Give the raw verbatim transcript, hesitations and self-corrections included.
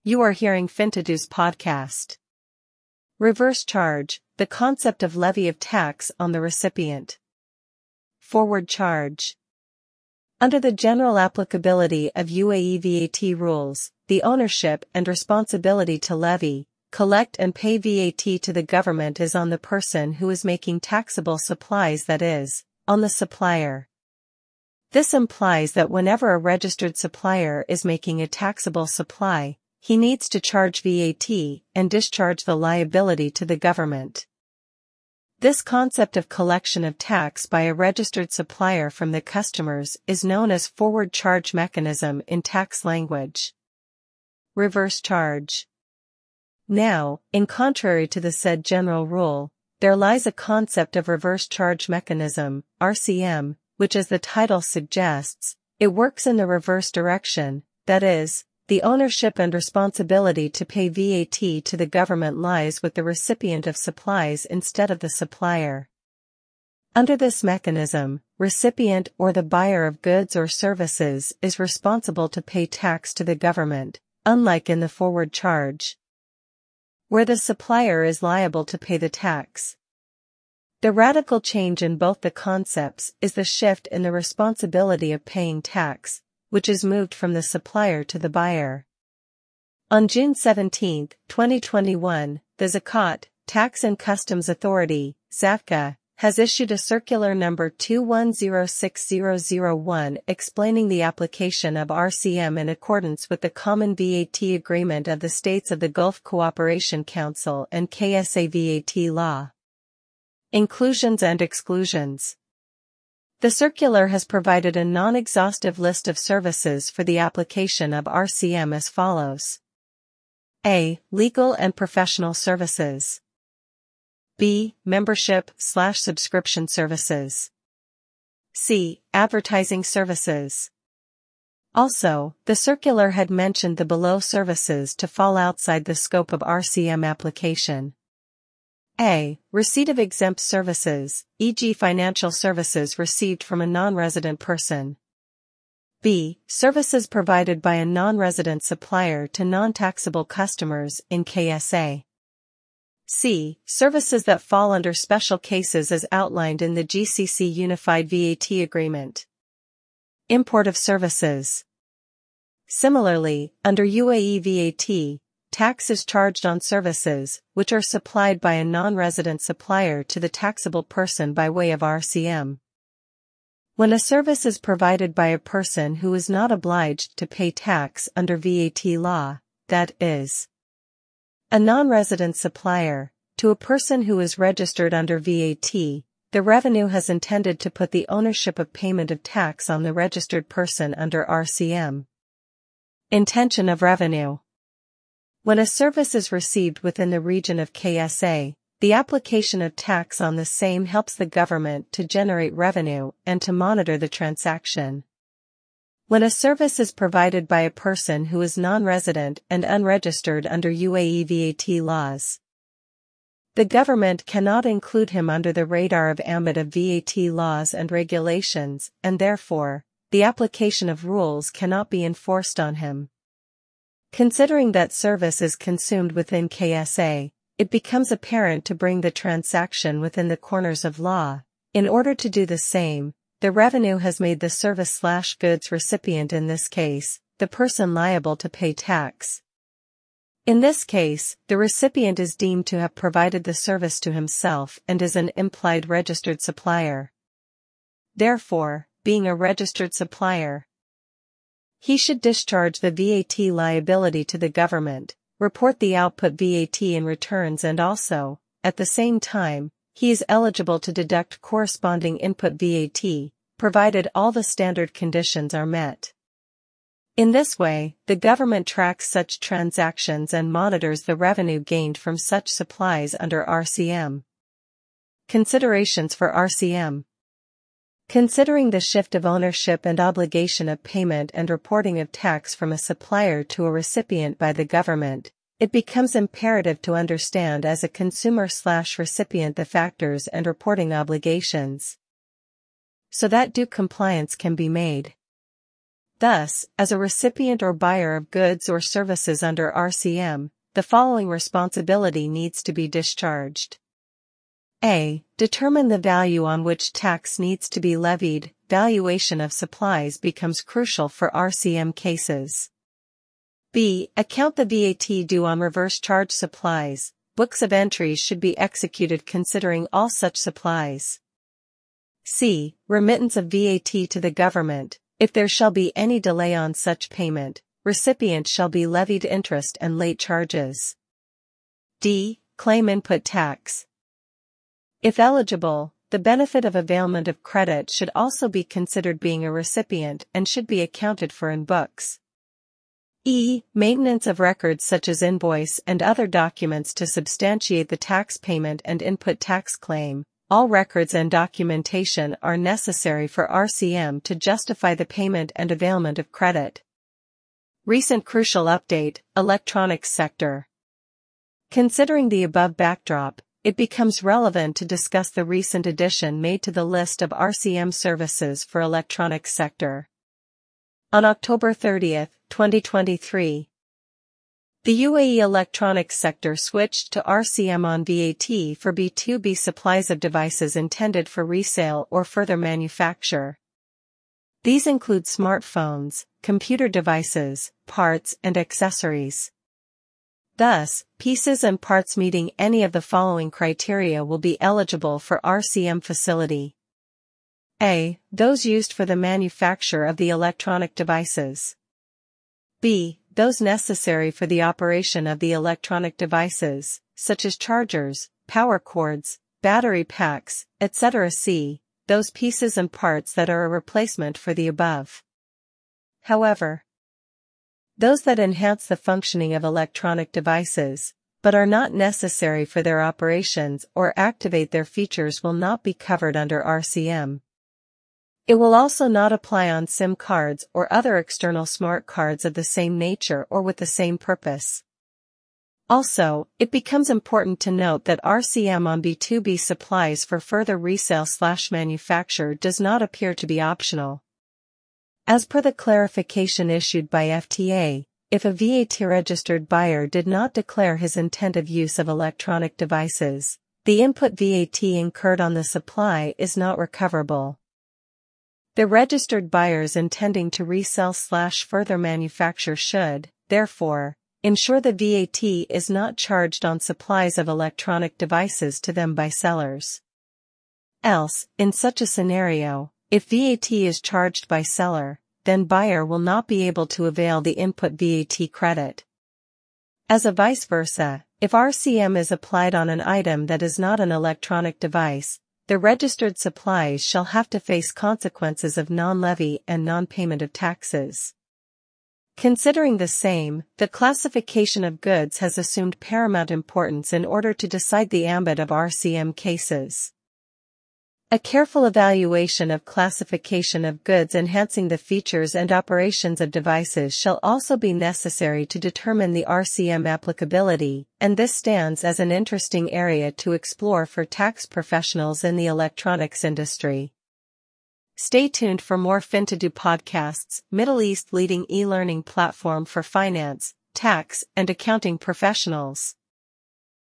You are hearing Fintado's podcast. Reverse charge, the concept of levy of tax on the recipient. Forward charge. Under the general applicability of U A E V A T rules, the ownership and responsibility to levy, collect and pay V A T to the government is on the person who is making taxable supplies, that is, on the supplier. This implies that whenever a registered supplier is making a taxable supply, he needs to charge V A T and discharge the liability to the government. This concept of collection of tax by a registered supplier from the customers is known as forward charge mechanism in tax language. Reverse charge. Now, in contrary to the said general rule, there lies a concept of reverse charge mechanism, R C M, which, as the title suggests, it works in the reverse direction, that is, the ownership and responsibility to pay V A T to the government lies with the recipient of supplies instead of the supplier. Under this mechanism, recipient or the buyer of goods or services is responsible to pay tax to the government, unlike in the forward charge, where the supplier is liable to pay the tax. The radical change in both the concepts is the shift in the responsibility of paying tax, which is moved from the supplier to the buyer. On June seventeenth, twenty twenty-one, the Zakat, Tax and Customs Authority, ZATCA, has issued a circular number two one zero six zero zero one explaining the application of R C M in accordance with the Common V A T Agreement of the States of the Gulf Cooperation Council and K S A V A T law. Inclusions and exclusions. The circular has provided a non-exhaustive list of services for the application of R C M as follows. A. Legal and professional services. B. Membership slash subscription services. C. Advertising services. Also, the circular had mentioned the below services to fall outside the scope of R C M application. A. Receipt of exempt services, for example financial services received from a non-resident person. B. Services provided by a non-resident supplier to non-taxable customers in K S A. C. Services that fall under special cases as outlined in the G C C Unified V A T Agreement. Import of services. Similarly, under U A E V A T, tax is charged on services which are supplied by a non-resident supplier to the taxable person by way of R C M. When a service is provided by a person who is not obliged to pay tax under V A T law, that is, a non-resident supplier, to a person who is registered under V A T, the revenue has intended to put the ownership of payment of tax on the registered person under R C M. Intention of revenue. When a service is received within the region of K S A, the application of tax on the same helps the government to generate revenue and to monitor the transaction. When a service is provided by a person who is non-resident and unregistered under U A E V A T laws, the government cannot include him under the radar of ambit of V A T laws and regulations, and therefore, the application of rules cannot be enforced on him. Considering that service is consumed within K S A, it becomes apparent to bring the transaction within the corners of law. In order to do the same, the revenue has made the service/goods recipient, in this case, the person liable to pay tax. In this case, the recipient is deemed to have provided the service to himself and is an implied registered supplier. Therefore, being a registered supplier, he should discharge the V A T liability to the government, report the output V A T in returns, and also, at the same time, he is eligible to deduct corresponding input V A T, provided all the standard conditions are met. In this way, the government tracks such transactions and monitors the revenue gained from such supplies under R C M. Considerations for R C M. Considering the shift of ownership and obligation of payment and reporting of tax from a supplier to a recipient by the government, it becomes imperative to understand as a consumer/recipient the factors and reporting obligations, so that due compliance can be made. Thus, as a recipient or buyer of goods or services under R C M, the following responsibility needs to be discharged. A. Determine the value on which tax needs to be levied. Valuation of supplies becomes crucial for R C M cases. B. Account the V A T due on reverse charge supplies. Books of entries should be executed considering all such supplies. C. Remittance of V A T to the government. If there shall be any delay on such payment, recipient shall be levied interest and late charges. D. Claim input tax. If eligible, the benefit of availment of credit should also be considered being a recipient and should be accounted for in books. E. Maintenance of records such as invoice and other documents to substantiate the tax payment and input tax claim. All records and documentation are necessary for R C M to justify the payment and availment of credit. Recent crucial update: electronics sector. Considering the above backdrop, it becomes relevant to discuss the recent addition made to the list of R C M services for electronics sector. On October thirtieth, twenty twenty-three, the U A E electronics sector switched to R C M on V A T for B two B supplies of devices intended for resale or further manufacture. These include smartphones, computer devices, parts and accessories. Thus, pieces and parts meeting any of the following criteria will be eligible for R C M facility. A. Those used for the manufacture of the electronic devices. B. Those necessary for the operation of the electronic devices, such as chargers, power cords, battery packs, et cetera. C. Those pieces and parts that are a replacement for the above. However, those that enhance the functioning of electronic devices, but are not necessary for their operations or activate their features will not be covered under R C M. It will also not apply on SIM cards or other external smart cards of the same nature or with the same purpose. Also, it becomes important to note that R C M on B two B supplies for further resale/manufacture does not appear to be optional. As per the clarification issued by F T A, if a V A T-registered buyer did not declare his intent of use of electronic devices, the input V A T incurred on the supply is not recoverable. The registered buyers intending to resell/further manufacture should, therefore, ensure the V A T is not charged on supplies of electronic devices to them by sellers. Else, in such a scenario, if V A T is charged by seller, then buyer will not be able to avail the input V A T credit. As a vice versa, if R C M is applied on an item that is not an electronic device, the registered supplies shall have to face consequences of non-levy and non-payment of taxes. Considering the same, the classification of goods has assumed paramount importance in order to decide the ambit of R C M cases. A careful evaluation of classification of goods enhancing the features and operations of devices shall also be necessary to determine the R C M applicability, and this stands as an interesting area to explore for tax professionals in the electronics industry. Stay tuned for more FinToDo podcasts, Middle East leading e-learning platform for finance, tax, and accounting professionals.